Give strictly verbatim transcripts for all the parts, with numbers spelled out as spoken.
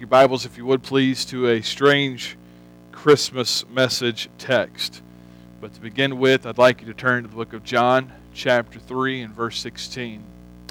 your Bibles, if you would please, to a strange Christmas message text. But to begin with, I'd like you to turn to the book of John, chapter three, and verse sixteen.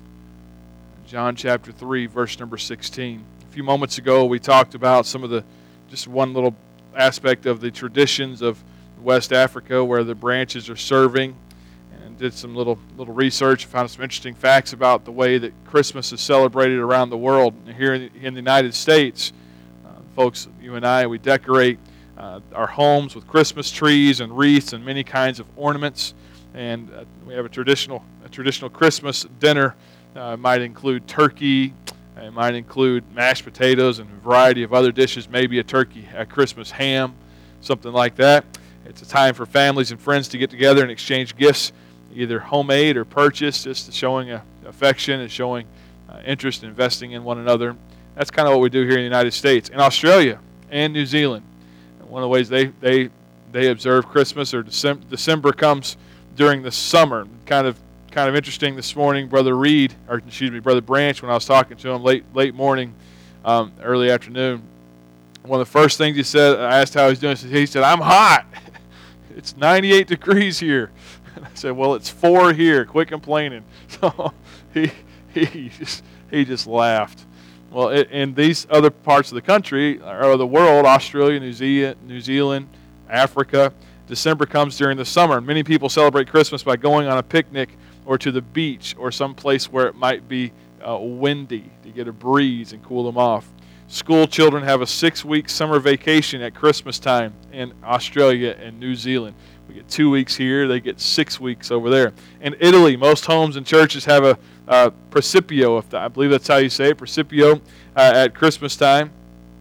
John chapter three, verse number sixteen. A few moments ago, we talked about some of the, just one little aspect of the traditions of West Africa where the branches are serving, and did some little little research, found some interesting facts about the way that Christmas is celebrated around the world. Here in the, in the United States, uh, folks, you and I, we decorate uh, our homes with Christmas trees and wreaths and many kinds of ornaments, and uh, we have a traditional a traditional Christmas dinner. Uh, it might include turkey, it might include mashed potatoes and a variety of other dishes, maybe a turkey, a Christmas ham, something like that. It's a time for families and friends to get together and exchange gifts, either homemade or purchased, just showing a, affection and showing uh, interest in investing in one another. That's kind of what we do here in the United States. In Australia and New Zealand, one of the ways they, they, they observe Christmas, or December, December comes during the summer. Kind of kind of interesting this morning, Brother Reed, or excuse me, Brother Branch, when I was talking to him late late morning, um, early afternoon, one of the first things he said, I asked how he's doing, he said, "I'm hot. It's ninety-eight degrees here." And I said, "Well, it's four here. Quit complaining." So he he just he just laughed. Well, it, in these other parts of the country or the world, Australia, New Zealand, New Zealand, Africa, December comes during the summer. Many people celebrate Christmas by going on a picnic or to the beach or some place where it might be uh, windy to get a breeze and cool them off. School children have a six-week summer vacation at Christmas time in Australia and New Zealand. We get two weeks here. They get six weeks over there. In Italy, most homes and churches have a uh, Precipio, if the, I believe that's how you say it, Precipio, uh, at Christmas time,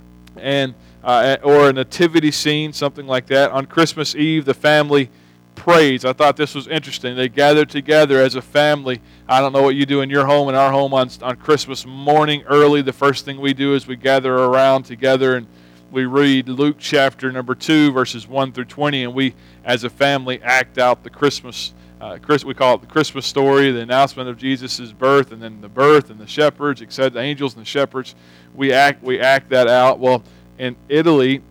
and uh, or a nativity scene, something like that. On Christmas Eve, the family prays. I thought this was interesting. They gather together as a family. I don't know what you do in your home. In our home on, on Christmas morning early, the first thing we do is we gather around together and we read Luke chapter number two, verses one through twenty, and we, as a family, act out the Christmas, uh, Chris, we call it the Christmas story, the announcement of Jesus' birth, and then the birth, and the shepherds, et cetera, the angels and the shepherds. We act, we act that out. Well, in Italy,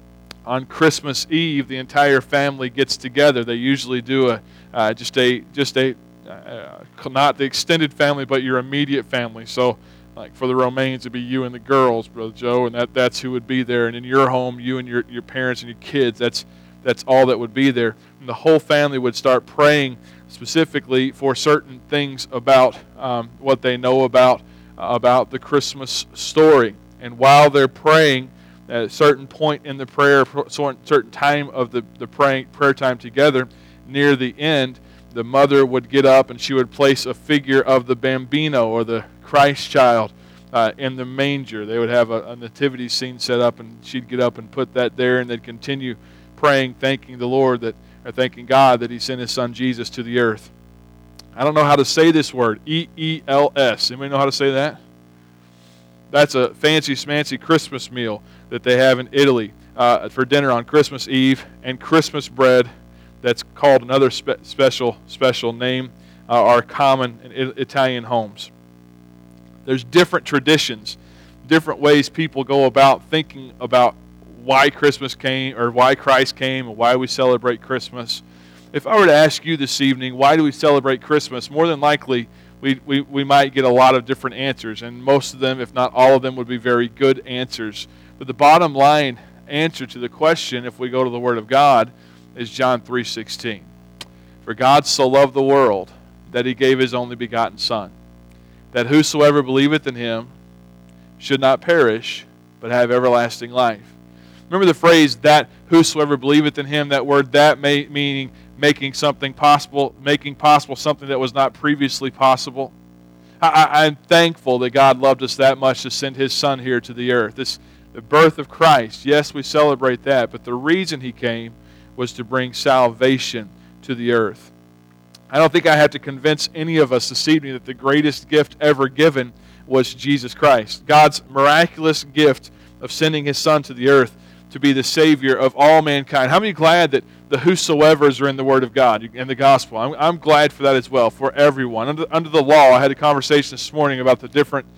on Christmas Eve, the entire family gets together. They usually do a uh, just a just a uh, not the extended family, but your immediate family. So, like for the Romains, it'd be you and the girls, Brother Joe, and that, that's who would be there. And in your home, you and your, your parents and your kids. That's that's all that would be there. And the whole family would start praying specifically for certain things about um, what they know about uh, about the Christmas story. And while they're praying, at a certain point in the prayer, certain time of the, the praying, prayer time together, near the end, the mother would get up and she would place a figure of the Bambino, or the Christ child, uh, in the manger. They would have a, a nativity scene set up, and she'd get up and put that there, and they'd continue praying, thanking the Lord, that, or thanking God that He sent His Son Jesus to the earth. I don't know how to say this word, E E L S. Anybody know how to say that? That's a fancy smancy Christmas meal that they have in Italy uh, for dinner on Christmas Eve, and Christmas bread, that's called another spe- special special name, uh, are common in I- Italian homes. There's different traditions, different ways people go about thinking about why Christmas came, or why Christ came, and why we celebrate Christmas. If I were to ask you this evening, why do we celebrate Christmas, more than likely We, we we might get a lot of different answers, and most of them, if not all of them, would be very good answers. But the bottom line answer to the question, if we go to the Word of God, is John three sixteen. For God so loved the world that He gave His only begotten Son, that whosoever believeth in Him should not perish, but have everlasting life. Remember the phrase, that whosoever believeth in Him, that word that may, meaning making something possible, making possible something that was not previously possible. I, I'm thankful that God loved us that much to send His Son here to the earth. This, the birth of Christ, yes, we celebrate that, but the reason He came was to bring salvation to the earth. I don't think I have to convince any of us this evening that the greatest gift ever given was Jesus Christ. God's miraculous gift of sending His Son to the earth to be the Savior of all mankind. How many glad that the whosoevers are in the Word of God, in the gospel? I'm, I'm glad for that as well, for everyone. Under, under the law, I had a conversation this morning about the different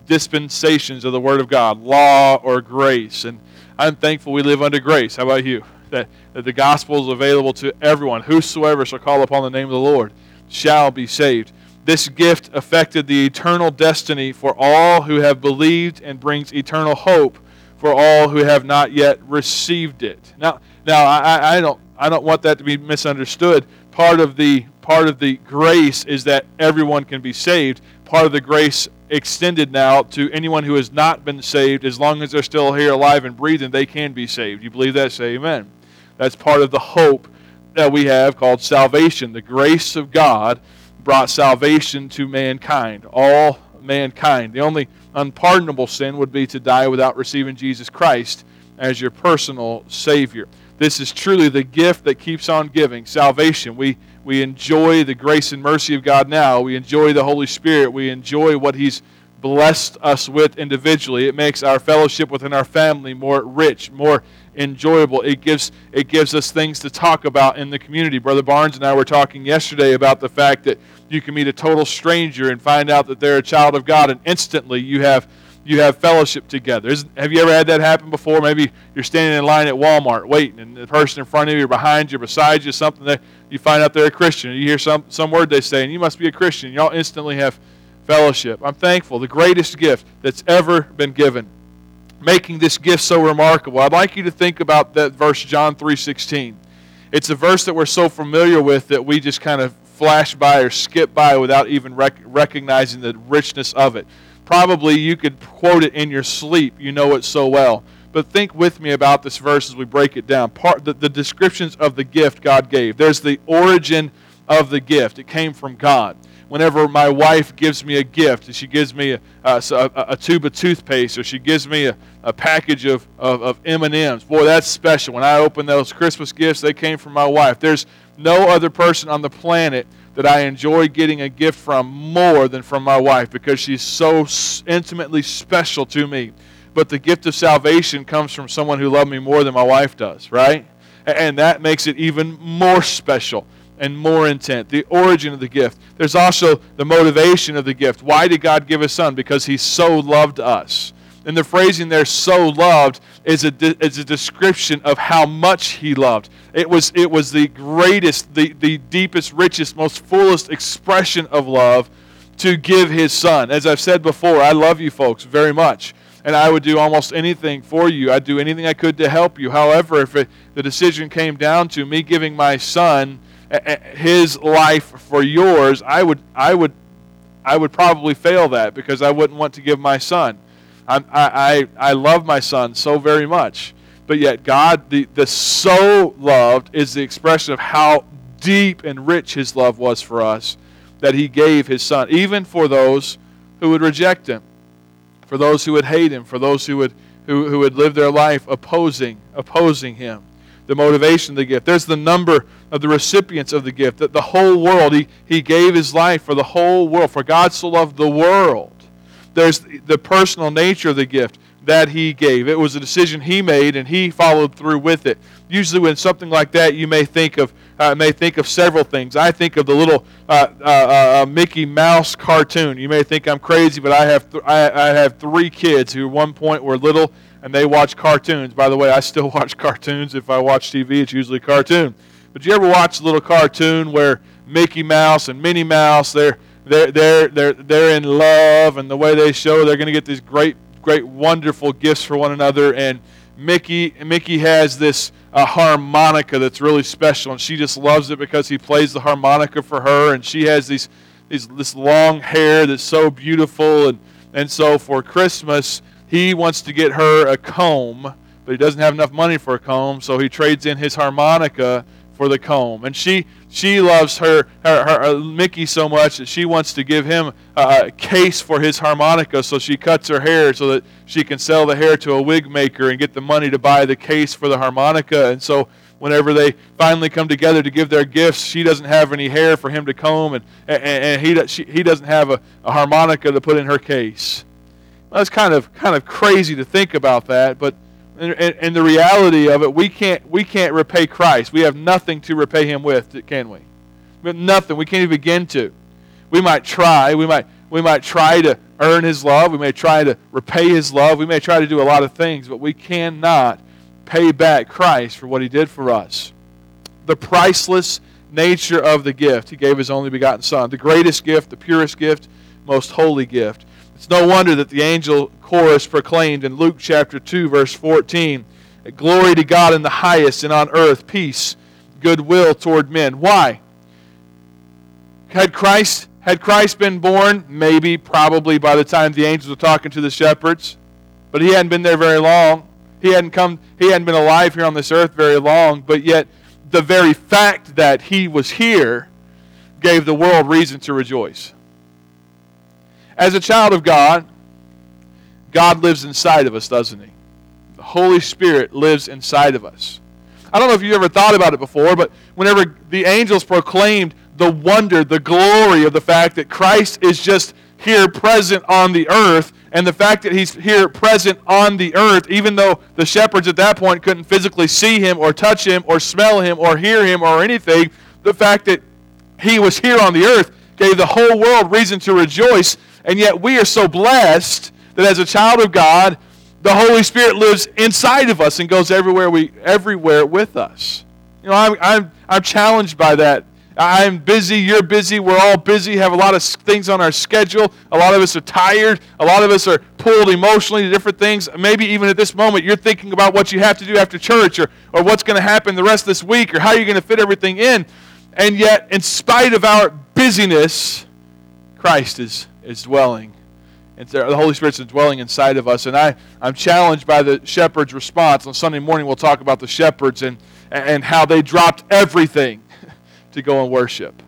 dispensations of the Word of God, law or grace. And I'm thankful we live under grace. How about you? That, that the gospel is available to everyone. Whosoever shall call upon the name of the Lord shall be saved. This gift affected the eternal destiny for all who have believed and brings eternal hope for all who have not yet received it. Now, now I, I don't I don't want that to be misunderstood. Part of the part of the grace is that everyone can be saved. Part of the grace extended now to anyone who has not been saved, as long as they're still here alive and breathing, they can be saved. You believe that? Say amen. That's part of the hope that we have called salvation. The grace of God brought salvation to mankind, all mankind. The only unpardonable sin would be to die without receiving Jesus Christ as your personal Savior. This is truly the gift that keeps on giving, salvation. We we enjoy the grace and mercy of God now. We enjoy the Holy Spirit. We enjoy what He's blessed us with individually. It makes our fellowship within our family more rich, more enjoyable. It gives it gives us things to talk about in the community. Brother Barnes and I were talking yesterday about the fact that you can meet a total stranger and find out that they're a child of God, and instantly you have you have fellowship together. Isn't, have you ever had that happen before? Maybe you're standing in line at Walmart waiting, and the person in front of you, or behind you, or beside you, something that you find out they're a Christian. You hear some some word they say, and you must be a Christian. Y'all instantly have fellowship. I'm thankful. The greatest gift that's ever been given, making this gift so remarkable. I'd like you to think about that verse, John three sixteen. It's a verse that we're so familiar with that we just kind of flash by or skip by without even rec- recognizing the richness of it. Probably you could quote it in your sleep. You know it so well. But think with me about this verse as we break it down. Part the, the descriptions of the gift God gave. There's the origin of the gift. It came from God. Whenever my wife gives me a gift, and she gives me a, a, a, a tube of toothpaste, or she gives me a, a package of, of, of M and M's, boy, that's special. When I open those Christmas gifts, they came from my wife. There's no other person on the planet that I enjoy getting a gift from more than from my wife, because she's so intimately special to me. But the gift of salvation comes from someone who loved me more than my wife does, right? And that makes it even more special and more intent. The origin of the gift. There's also the motivation of the gift. Why did God give His Son? Because He so loved us. And the phrasing there, so loved, is a, de- is a description of how much He loved. It was it was the greatest, the, the deepest, richest, most fullest expression of love to give His Son. As I've said before, I love you folks very much. And I would do almost anything for you. I'd do anything I could to help you. However, if it, the decision came down to me giving my son His life for yours, I would, I would, I would probably fail that, because I wouldn't want to give my son. I, I, I love my son so very much, but yet God, the, the so loved, is the expression of how deep and rich His love was for us, that He gave His Son, even for those who would reject Him, for those who would hate Him, for those who would who, who would live their life opposing opposing Him. The motivation of the gift. There's the number of the recipients of the gift. That the whole world, he, he gave His life for the whole world. For God so loved the world. There's the personal nature of the gift that He gave. It was a decision He made, and He followed through with it. Usually when something like that, you may think of uh, may think of several things. I think of the little uh, uh, uh, Mickey Mouse cartoon. You may think I'm crazy, but I have th- I, I have three kids who at one point were little, and they watch cartoons. By the way, I still watch cartoons. If I watch T V, it's usually a cartoon. But you ever watch a little cartoon where Mickey Mouse and Minnie Mouse, they're they're they're they're they're in love, and the way they show they're going to get these great great wonderful gifts for one another, and Mickey Mickey has this uh, harmonica that's really special, and she just loves it because he plays the harmonica for her, and she has these these this long hair that's so beautiful, and and so for Christmas he wants to get her a comb, but he doesn't have enough money for a comb, so he trades in his harmonica for the comb. And she she loves her, her, her uh, Mickey so much that she wants to give him a, a case for his harmonica, so she cuts her hair so that she can sell the hair to a wig maker and get the money to buy the case for the harmonica. And so whenever they finally come together to give their gifts, she doesn't have any hair for him to comb, and, and, and he, she, he doesn't have a, a harmonica to put in her case. Well, it's kind of kind of crazy to think about that, but in, in, in the reality of it, we can't we can't repay Christ. We have nothing to repay Him with, can we? We have nothing. We can't even begin to. We might try. We might we might try to earn His love. We may try to repay His love. We may try to do a lot of things, but we cannot pay back Christ for what He did for us. The priceless nature of the gift. He gave His only begotten Son. The greatest gift, the purest gift, most holy gift. It's no wonder that the angel chorus proclaimed in Luke chapter two, verse fourteen, "Glory to God in the highest, and on earth peace, goodwill toward men." Why? Had Christ, had Christ been born? Maybe, probably by the time the angels were talking to the shepherds. But He hadn't been there very long. He hadn't come, He hadn't been alive here on this earth very long, but yet the very fact that He was here gave the world reason to rejoice. As a child of God, God lives inside of us, doesn't He? The Holy Spirit lives inside of us. I don't know if you ever thought about it before, but whenever the angels proclaimed the wonder, the glory of the fact that Christ is just here present on the earth, and the fact that He's here present on the earth, even though the shepherds at that point couldn't physically see Him or touch Him or smell Him or hear Him or anything, the fact that He was here on the earth gave the whole world reason to rejoice. And yet we are so blessed that as a child of God, the Holy Spirit lives inside of us and goes everywhere we everywhere with us. You know, I'm I'm I'm challenged by that. I'm busy, you're busy, we're all busy, have a lot of things on our schedule. A lot of us are tired. A lot of us are pulled emotionally to different things. Maybe even at this moment you're thinking about what you have to do after church, or, or what's going to happen the rest of this week, or how you're going to fit everything in. And yet, in spite of our busyness, Christ is, is dwelling. And the Holy Spirit's dwelling inside of us. And I, I'm challenged by the shepherds' response. On Sunday morning we'll talk about the shepherds and, and how they dropped everything to go and worship.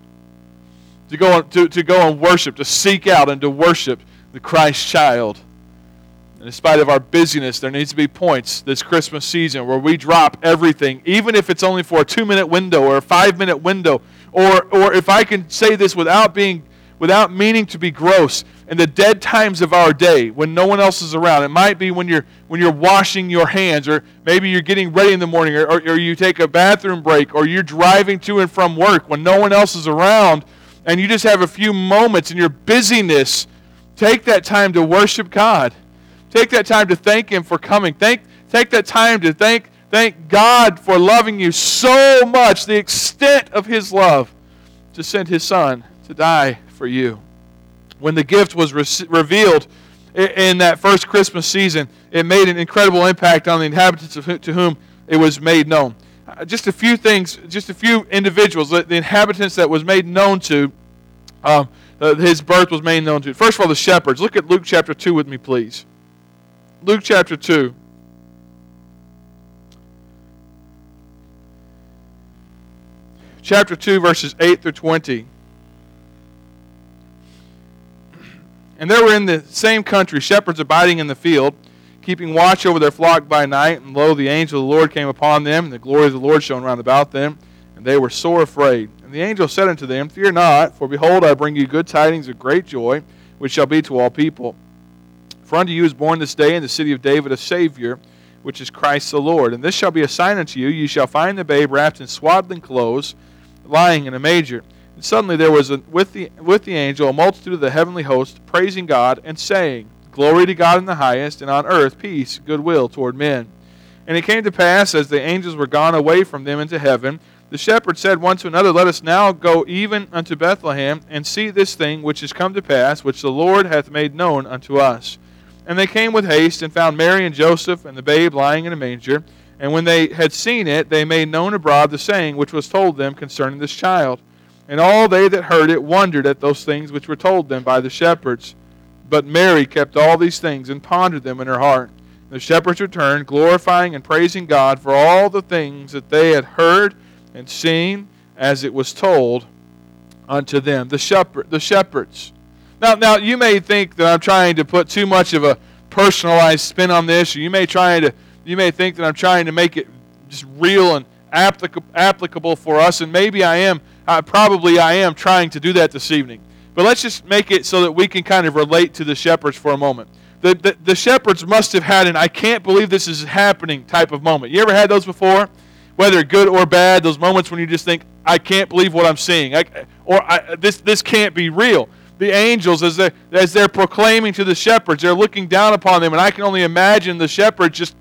To go, and, to, to go and worship, to seek out and to worship the Christ child. And in spite of our busyness, there needs to be points this Christmas season where we drop everything, even if it's only for a two-minute window or a five-minute window, or or if I can say this without being, without meaning to be gross, in the dead times of our day when no one else is around. It might be when you're when you're washing your hands, or maybe you're getting ready in the morning, or, or, or you take a bathroom break, or you're driving to and from work when no one else is around, and you just have a few moments in your busyness. Take that time to worship God. Take that time to thank Him for coming. Thank, take that time to thank, thank God for loving you so much, the extent of His love, to send His Son to die for you. When the gift was re- revealed in that first Christmas season, it made an incredible impact on the inhabitants of who, to whom it was made known. Uh, just a few things, just a few individuals, the, the inhabitants that was made known to, um, uh, His birth was made known to. First of all, the shepherds. Look at Luke chapter two with me, please. Luke chapter two. Chapter two, verses eight through twenty. And there were in the same country shepherds abiding in the field, keeping watch over their flock by night. And lo, the angel of the Lord came upon them, and the glory of the Lord shone round about them, and they were sore afraid. And the angel said unto them, Fear not, for behold, I bring you good tidings of great joy, which shall be to all people. For unto you is born this day in the city of David a Savior, which is Christ the Lord. And this shall be a sign unto you, ye shall find the babe wrapped in swaddling clothes, lying in a manger. And suddenly there was a, with the with the angel a multitude of the heavenly host, praising God, and saying, Glory to God in the highest, and on earth peace, goodwill toward men. And it came to pass, as the angels were gone away from them into heaven, the shepherds said one to another, Let us now go even unto Bethlehem, and see this thing which is come to pass, which the Lord hath made known unto us. And they came with haste, and found Mary and Joseph, and the babe lying in a manger. And when they had seen it, they made known abroad the saying which was told them concerning this child. And all they that heard it wondered at those things which were told them by the shepherds. But Mary kept all these things, and pondered them in her heart. The shepherds returned, glorifying and praising God for all the things that they had heard and seen, as it was told unto them. The shepherd, the shepherds. Now, now you may think that I'm trying to put too much of a personalized spin on this, or you may try to, you may think that I'm trying to make it just real and applicable, applicable for us, and maybe I am. Uh, probably I am trying to do that this evening. But let's just make it so that we can kind of relate to the shepherds for a moment. The, the, the shepherds must have had an I can't believe this is happening type of moment. You ever had those before? Whether good or bad, those moments when you just think, I can't believe what I'm seeing. I, or I, this, this can't be real. the angels, as they're, as they're proclaiming to the shepherds, they're looking down upon them, and I can only imagine the shepherds just,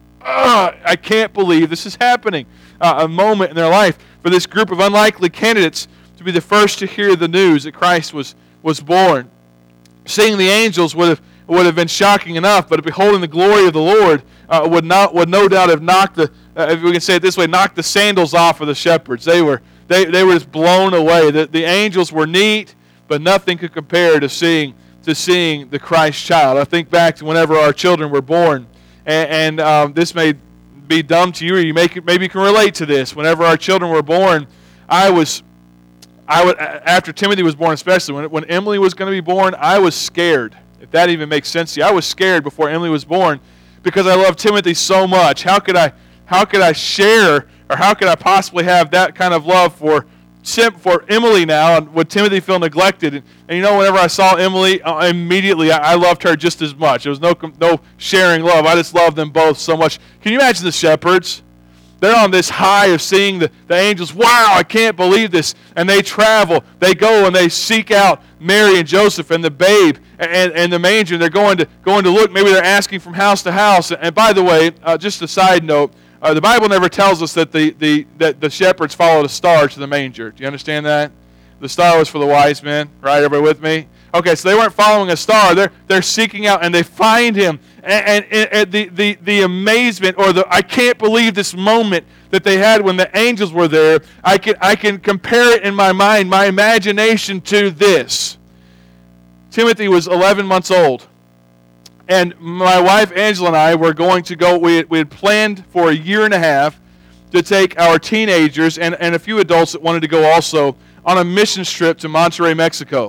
I can't believe this is happening. Uh, a moment in their life for this group of unlikely candidates to be the first to hear the news that Christ was, was born. Seeing the angels would have would have been shocking enough, but beholding the glory of the Lord uh, would not would no doubt have knocked the, uh, if we can say it this way, knocked the sandals off of the shepherds. They were they, they were just blown away. The, the angels were neat, but nothing could compare to seeing to seeing the Christ child. I think back to whenever our children were born, and, and um, this may be dumb to you, or you may, maybe you can relate to this. Whenever our children were born, I was, I would after Timothy was born, especially when when Emily was going to be born, I was scared. If that even makes sense to you, I was scared before Emily was born because I loved Timothy so much. How could I, how could I share, or how could I possibly have that kind of love for for Emily now? And would Timothy feel neglected? And, and you know, whenever I saw Emily, uh, immediately I, I loved her just as much. There was no no sharing love. I just loved them both so much. Can you imagine the shepherds? They're on this high of seeing the, the angels. Wow, I can't believe this. And they travel. They go and they seek out Mary and Joseph and the babe and, and the manger. And they're going to going to look. Maybe they're asking from house to house. And by the way, uh, just a side note, uh, the Bible never tells us that the, the, that the shepherds followed a star to the manger. Do you understand that? The star was for the wise men. Right? Everybody with me? Okay, so they weren't following a star. They're they're seeking out, and they find him. And, and, and the, the, the amazement, or the I can't believe this moment that they had when the angels were there, I can I can compare it in my mind, my imagination, to this. Timothy was eleven months old, and my wife Angela and I were going to go. We had, we had planned for a year and a half to take our teenagers and, and a few adults that wanted to go also on a mission trip to Monterrey, Mexico.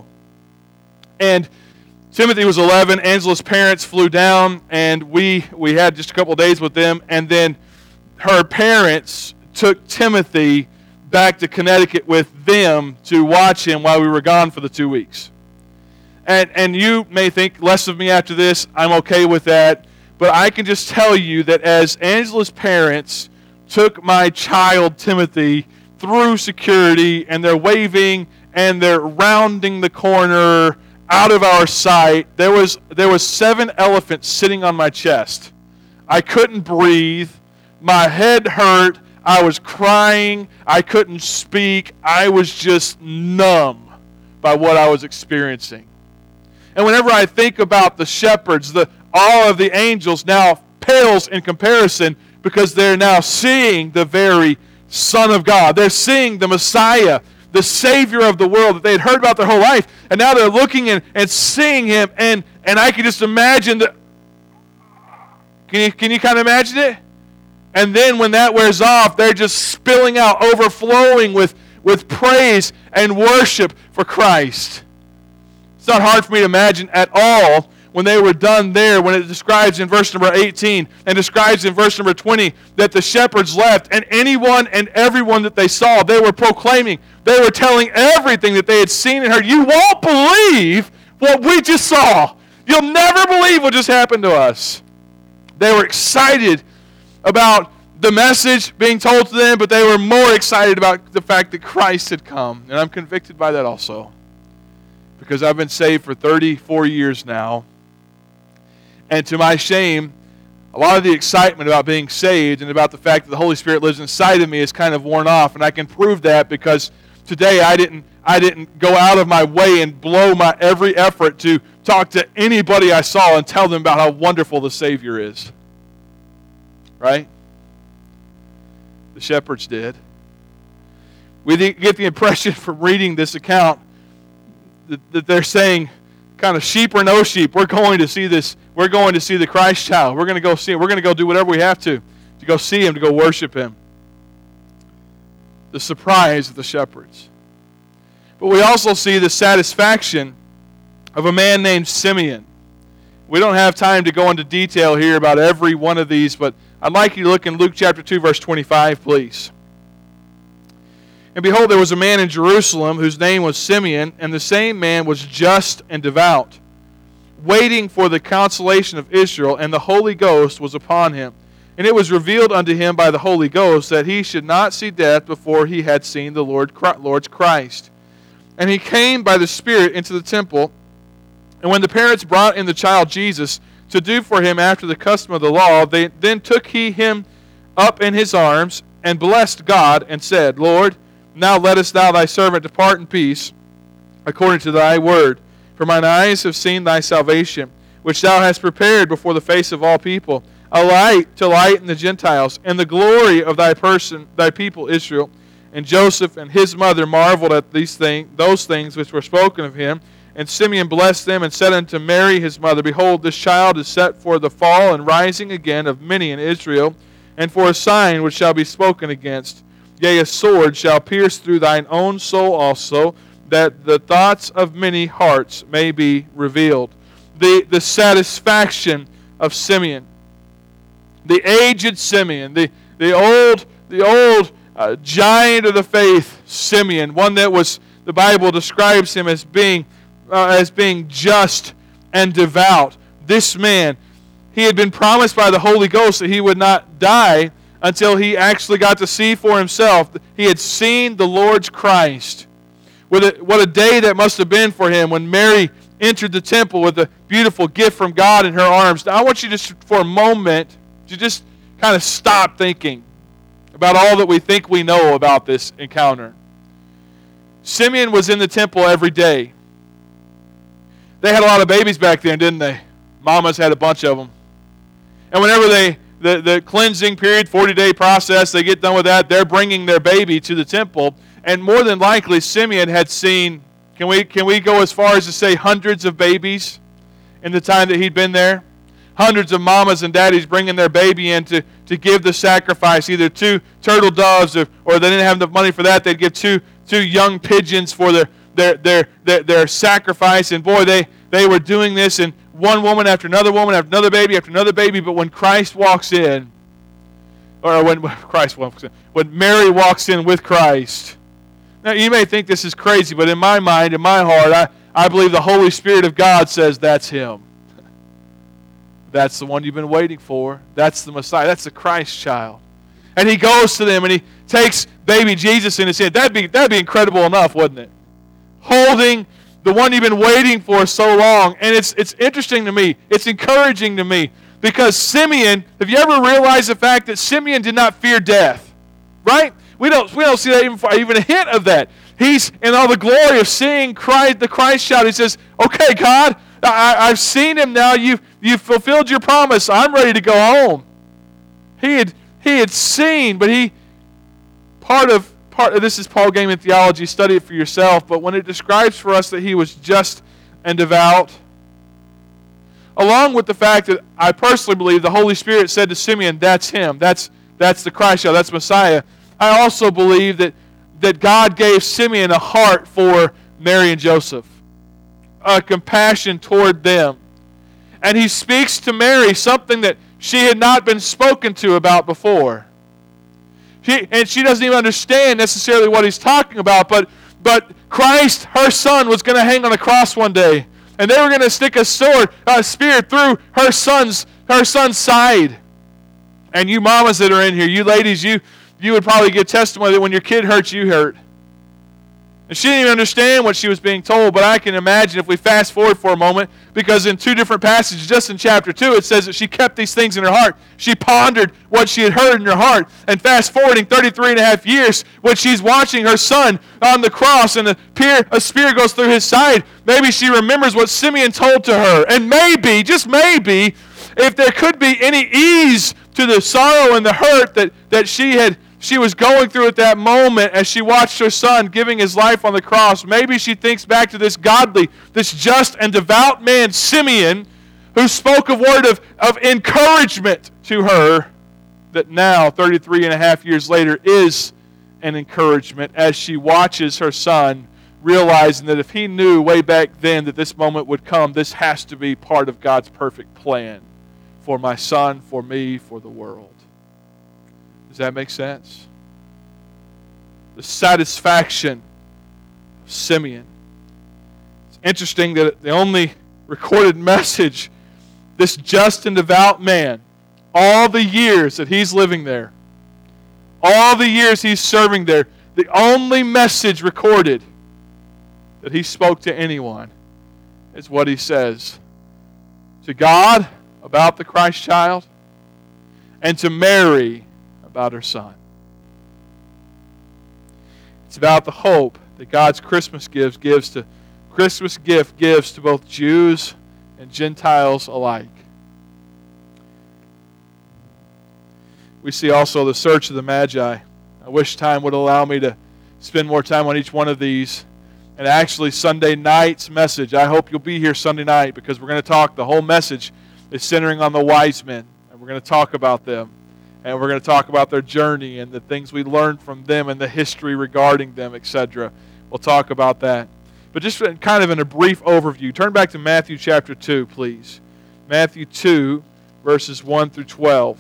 And Timothy was eleven. Angela's parents flew down, and we we had just a couple of days with them. And then her parents took Timothy back to Connecticut with them to watch him while we were gone for the two weeks. And and you may think less of me after this. I'm okay with that. But I can just tell you that as Angela's parents took my child Timothy through security, and they're waving and they're rounding the corner out of our sight, there was there was seven elephants sitting on my chest. I couldn't breathe. My head hurt. I was crying. I couldn't speak. I was just numb by what I was experiencing. And whenever I think about the shepherds, the awe of the angels now pales in comparison, because they're now seeing the very Son of God. They're seeing the Messiah, the Savior of the world that they had heard about their whole life. And now they're looking and, and seeing Him. And, and I can just imagine that. Can you, can you kind of imagine it? And then when that wears off, they're just spilling out, overflowing with, with praise and worship for Christ. It's not hard for me to imagine at all when they were done there, when it describes in verse number eighteen and describes in verse number twenty that the shepherds left, and anyone and everyone that they saw, they were proclaiming, they were telling everything that they had seen and heard. You won't believe what we just saw. You'll never believe what just happened to us. They were excited about the message being told to them, but they were more excited about the fact that Christ had come. And I'm convicted by that also, because I've been saved for thirty-four years now. And to my shame, a lot of the excitement about being saved and about the fact that the Holy Spirit lives inside of me is kind of worn off. And I can prove that because today I didn't I didn't go out of my way and blow my every effort to talk to anybody I saw and tell them about how wonderful the Savior is. Right? The shepherds did. We get the impression from reading this account that, that they're saying, kind of sheep or no sheep, we're going to see this. We're going to see the Christ child. We're going to go see him. We're going to go do whatever we have to to go see him, to go worship him. The surprise of the shepherds. But we also see the satisfaction of a man named Simeon. We don't have time to go into detail here about every one of these, but I'd like you to look in Luke chapter two, verse twenty-five, please. And behold, there was a man in Jerusalem whose name was Simeon, and the same man was just and devout, waiting for the consolation of Israel, and the Holy Ghost was upon him. And it was revealed unto him by the Holy Ghost that he should not see death before he had seen the Lord, Lord's Christ. And he came by the Spirit into the temple. And when the parents brought in the child Jesus to do for him after the custom of the law, they then took he him up in his arms and blessed God and said, Lord, now lettest thou thy servant depart in peace, according to thy word. For mine eyes have seen thy salvation, which thou hast prepared before the face of all people, a light to lighten the Gentiles, and the glory of thy person, thy people Israel. And Joseph and his mother marveled at these things, those things which were spoken of him. And Simeon blessed them and said unto Mary his mother, Behold, this child is set for the fall and rising again of many in Israel, and for a sign which shall be spoken against. Yea, a sword shall pierce through thine own soul also, that the thoughts of many hearts may be revealed. The, the satisfaction of Simeon. The aged Simeon. The, the old, the old uh, giant of the faith, Simeon. One that was, the Bible describes him as being Uh, as being just and devout. This man, he had been promised by the Holy Ghost that he would not die until he actually got to see for himself. He had seen the Lord's Christ. What a, what a day that must have been for him when Mary entered the temple with a beautiful gift from God in her arms. Now I want you just for a moment to just kind of stop thinking about all that we think we know about this encounter. Simeon was in the temple every day. They had a lot of babies back then, didn't they? Mamas had a bunch of them. And whenever they, the, the cleansing period, forty-day process, they get done with that, they're bringing their baby to the temple. And more than likely, Simeon had seen, can we, can we go as far as to say hundreds of babies in the time that he'd been there? Hundreds of mamas and daddies bringing their baby in to, to give the sacrifice, either two turtle doves, or, or they didn't have enough money for that, they'd give two, two young pigeons for their Their, their their their sacrifice. And boy, they, they were doing this, and one woman after another woman after another baby after another baby. But when Christ walks in, or when Christ walks in, when Mary walks in with Christ. Now you may think this is crazy, but in my mind, in my heart, I, I believe the Holy Spirit of God says that's him. That's the one you've been waiting for. That's the Messiah. That's the Christ child. And he goes to them and he takes baby Jesus in his hand. That'd be that'd be incredible enough, wouldn't it? Holding the one you've been waiting for so long. And it's it's interesting to me. It's encouraging to me. Because Simeon, have you ever realized the fact that Simeon did not fear death? Right? We don't we don't see that even, even a hint of that. He's in all the glory of seeing Christ, the Christ child. He says, okay, God, I, I've seen him now. You've, you've fulfilled your promise. I'm ready to go home. He had, he had seen, but he, part of Part of this is Paul Gaiman theology. Study it for yourself. But when it describes for us that he was just and devout, along with the fact that I personally believe the Holy Spirit said to Simeon, that's him. That's that's the Christ child. That's Messiah. I also believe that, that God gave Simeon a heart for Mary and Joseph, a compassion toward them. And he speaks to Mary something that she had not been spoken to about before. She, and she doesn't even understand necessarily what he's talking about, but, but Christ, her son, was going to hang on a cross one day. And they were going to stick a sword, a spear through her son's, her son's side. And you mamas that are in here, you ladies, you, you would probably give testimony that when your kid hurts, you hurt. And she didn't even understand what she was being told, but I can imagine if we fast forward for a moment, because in two different passages, just in chapter two, it says that she kept these things in her heart. She pondered what she had heard in her heart. And fast forwarding thirty-three and a half years, when she's watching her son on the cross and a spear, a spear goes through his side, maybe she remembers what Simeon told to her. And maybe, just maybe, if there could be any ease to the sorrow and the hurt that, that she had she was going through at that moment as she watched her son giving his life on the cross, maybe she thinks back to this godly, this just and devout man, Simeon, who spoke a word of, of encouragement to her that now, thirty-three and a half years later, is an encouragement as she watches her son, realizing that if he knew way back then that this moment would come, this has to be part of God's perfect plan for my son, for me, for the world. Does that make sense? The satisfaction of Simeon. It's interesting that the only recorded message, this just and devout man, all the years that he's living there, all the years he's serving there, the only message recorded that he spoke to anyone is what he says to God about the Christ child and to Mary about her son. It's about the hope that God's Christmas gives gives to Christmas gift gives to both Jews and Gentiles alike. We see also the search of the Magi. I wish time would allow me to spend more time on each one of these. And actually, Sunday night's message, I hope you'll be here Sunday night because we're going to talk, the whole message is centering on the wise men. And we're going to talk about them. And we're going to talk about their journey and the things we learned from them and the history regarding them, et cetera. We'll talk about that. But just kind of in a brief overview, turn back to Matthew chapter two, please. Matthew two, verses one through twelve.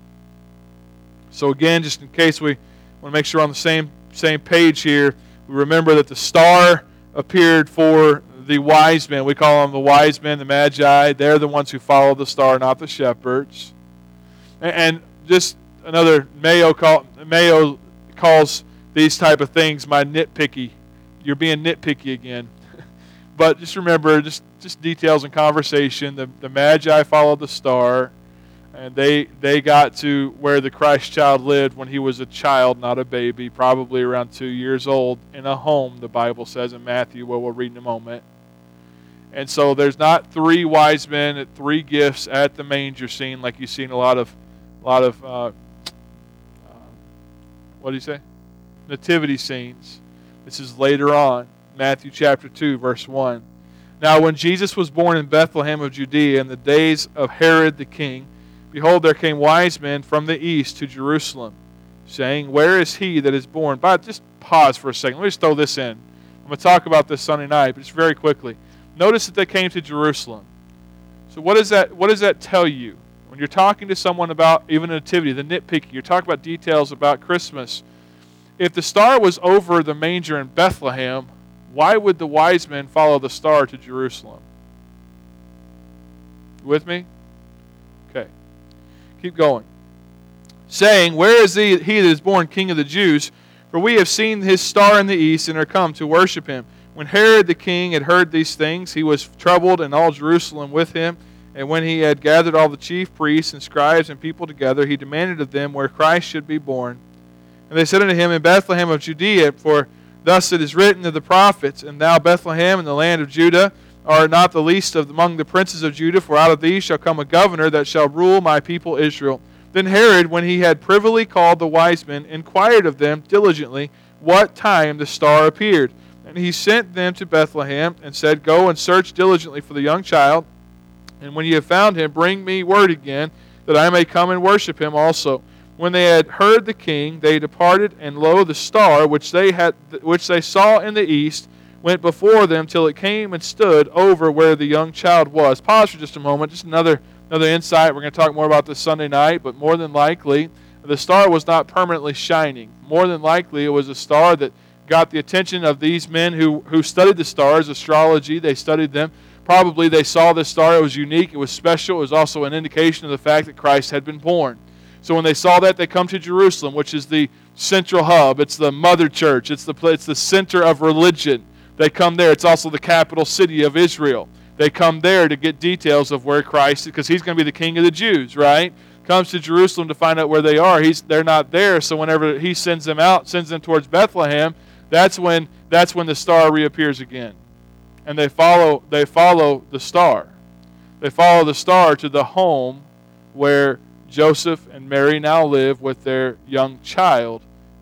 So again, just in case we want to make sure we're on the same, same page here, we remember that the star appeared for the wise men. We call them the wise men, the Magi. They're the ones who follow the star, not the shepherds. And just another, Mayo, call, Mayo calls these type of things my nitpicky. You're being nitpicky again. But just remember, just, just details and conversation. The, the Magi followed the star, and they they got to where the Christ child lived when he was a child, not a baby, probably around two years old, in a home, the Bible says in Matthew, where we'll read in a moment. And so there's not three wise men, three gifts at the manger scene like you see in a lot of, a lot of uh, uh, what do you say? Nativity scenes. This is later on, Matthew chapter two, verse one. Now when Jesus was born in Bethlehem of Judea in the days of Herod the king, behold, there came wise men from the east to Jerusalem, saying, where is he that is born? But just pause for a second. Let me just throw this in. I'm going to talk about this Sunday night, but just very quickly. Notice that they came to Jerusalem. So what does that, what does that tell you? When you're talking to someone about even a nativity, the nitpicking, you're talking about details about Christmas. If the star was over the manger in Bethlehem, why would the wise men follow the star to Jerusalem? With me? Okay. Keep going. Saying, where is he, he that is born King of the Jews? For we have seen his star in the east and are come to worship him. When Herod the king had heard these things, he was troubled, and all Jerusalem with him. And when he had gathered all the chief priests and scribes and people together, he demanded of them where Christ should be born. And they said unto him, in Bethlehem of Judea, for thus it is written of the prophets, and thou, Bethlehem, in the land of Judah, art not the least of among the princes of Judah, for out of thee shall come a governor that shall rule my people Israel. Then Herod, when he had privily called the wise men, inquired of them diligently what time the star appeared. And he sent them to Bethlehem, and said, go and search diligently for the young child, and when ye have found him, bring me word again, that I may come and worship him also. When they had heard the king, they departed, and lo, the star which they had, which they saw in the east, went before them till it came and stood over where the young child was. Pause for just a moment. Just another another insight. We're going to talk more about this Sunday night, but more than likely, the star was not permanently shining. More than likely, it was a star that got the attention of these men who, who studied the stars, astrology. They studied them. Probably they saw this star. It was unique. It was special. It was also an indication of the fact that Christ had been born. So when they saw that, they come to Jerusalem, which is the central hub. It's the mother church. It's the, it's the center of religion. They come there. It's also the capital city of Israel. They come there to get details of where Christ is, because he's going to be the king of the Jews, right? Comes to Jerusalem to find out where they are. He's they're not there, so whenever he sends them out, sends them towards Bethlehem, that's when that's when the star reappears again. And they follow they follow the star. They follow the star to the home where Joseph and Mary now live with their young child,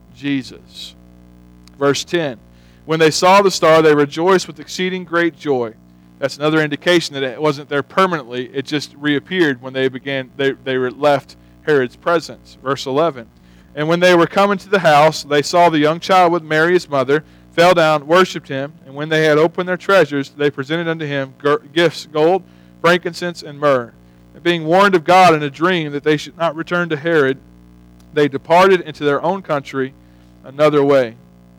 Jesus. Verse ten. When they saw the star, they rejoiced with exceeding great joy. That's another indication that it wasn't there permanently. It just reappeared when they began. They they left Herod's presence. Verse eleven. And when they were coming to the house, they saw the young child with Mary his mother, fell down, worshipped him. And when they had opened their treasures, they presented unto him gifts, gold, frankincense, and myrrh. And being warned of God in a dream that they should not return to Herod, they departed into their own country another way.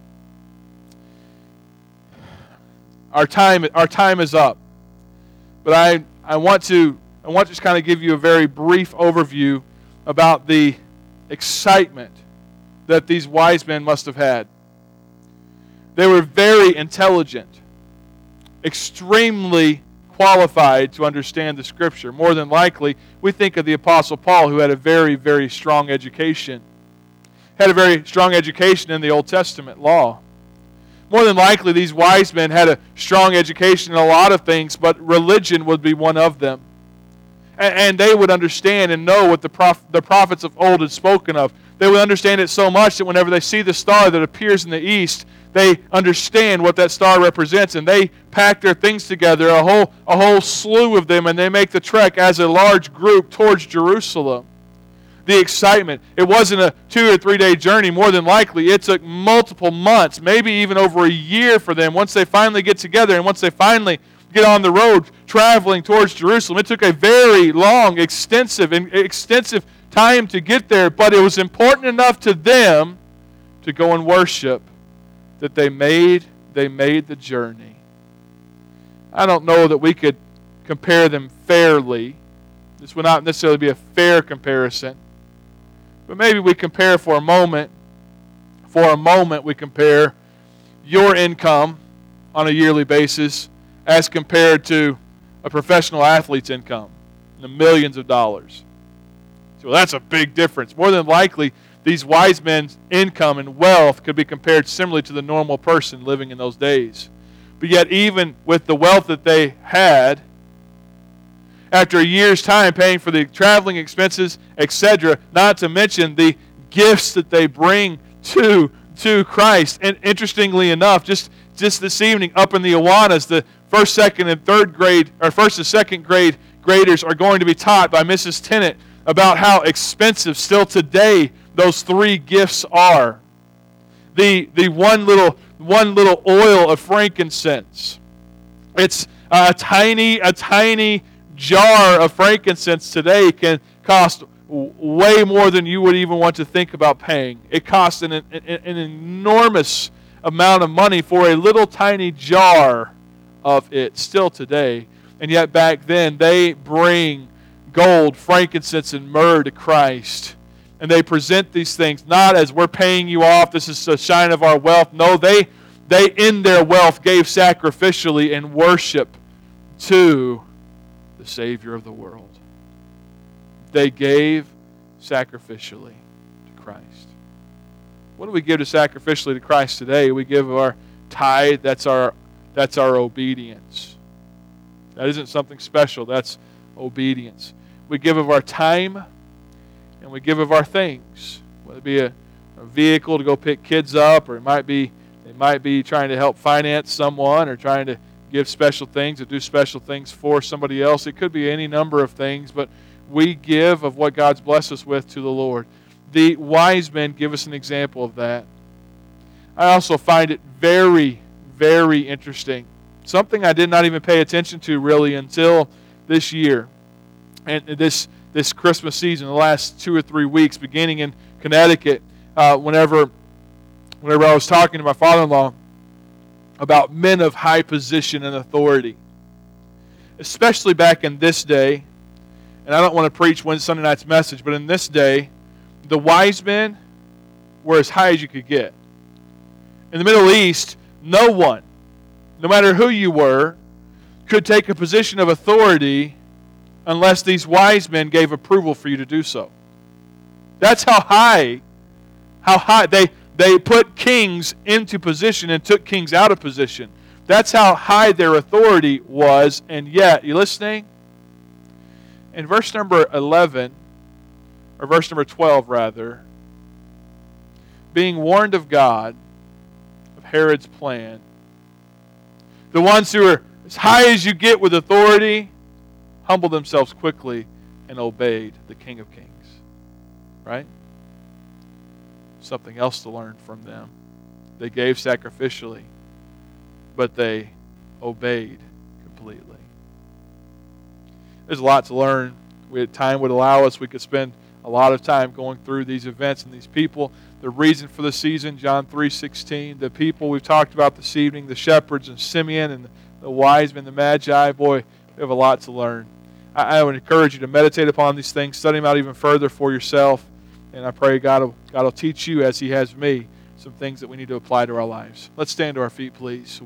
Our time, our time is up, but I, I want to I want to just kind of give you a very brief overview about the excitement that these wise men must have had. They were very intelligent. extremely qualified to understand the Scripture. More than likely, we think of the Apostle Paul, who had a very, very strong education. Had a very strong education in the Old Testament law. More than likely, these wise men had a strong education in a lot of things, but religion would be one of them. And, and they would understand and know what the, prof, the prophets of old had spoken of. They would understand it so much that whenever they see the star that appears in the east, they understand what that star represents, and they pack their things together, a whole, a whole slew of them, and they make the trek as a large group towards Jerusalem. The excitement. It wasn't a two or three day journey. More than likely, it took multiple months, maybe even over a year for them once they finally get together and once they finally get on the road traveling towards Jerusalem. It took a very long, extensive, and extensive time to get there, but it was important enough to them to go and worship that they made they made the journey. I don't know that we could compare them fairly. This would not necessarily be a fair comparison. But maybe we compare for a moment. For a moment we compare your income on a yearly basis as compared to a professional athlete's income in the millions of dollars. So that's a big difference. More than likely, these wise men's income and wealth could be compared similarly to the normal person living in those days. But yet, even with the wealth that they had, after a year's time paying for the traveling expenses, et cetera, not to mention the gifts that they bring to, to Christ. And interestingly enough, just, just this evening up in the Awanas, the first, second, and third grade, or first and second grade graders are going to be taught by Missus Tennant about how expensive still today those three gifts are. The, the one little one little oil of frankincense. It's a tiny, a tiny jar of frankincense today can cost way more than you would even want to think about paying. It costs an, an, an enormous amount of money for a little tiny jar of it still today. And yet back then they bring gold, frankincense, and myrrh to Christ. And they present these things not as we're paying you off, this is a sign of our wealth. No, they, they in their wealth gave sacrificially in worship to the Savior of the world. They gave sacrificially to Christ. What do we give to sacrificially to Christ today? We give our tithe, that's our, that's our obedience. That isn't something special, that's obedience. We give of our time, and we give of our things, whether it be a, a vehicle to go pick kids up, or it might be they might be trying to help finance someone, or trying to give special things or do special things for somebody else. It could be any number of things, but we give of what God's blessed us with to the Lord. The wise men give us an example of that. I also find it very, very interesting. Something I did not even pay attention to really until this year and this this Christmas season, the last two or three weeks, beginning in Connecticut, uh, whenever, whenever I was talking to my father-in-law about men of high position and authority, especially back in this day, and I don't want to preach Wednesday, Sunday night's message, but in this day, the wise men were as high as you could get. In the Middle East, no one, no matter who you were, could take a position of authority unless these wise men gave approval for you to do so. That's how high, how high they, they put kings into position and took kings out of position. That's how high their authority was, and yet, you listening? In verse number eleven, or verse number twelve rather, being warned of God, of Herod's plan, the ones who are as high as you get with authority humbled themselves quickly and obeyed the King of Kings. Right? Something else to learn from them. They gave sacrificially, but they obeyed completely. There's a lot to learn. We had time would allow us. We could spend a lot of time going through these events and these people. The reason for the season, John three sixteen. The people we've talked about this evening, the shepherds and Simeon and the wise men, the magi. Boy, we have a lot to learn. I, I would encourage you to meditate upon these things, study them out even further for yourself. And I pray God will, God will teach you, as He has me, some things that we need to apply to our lives. Let's stand to our feet, please.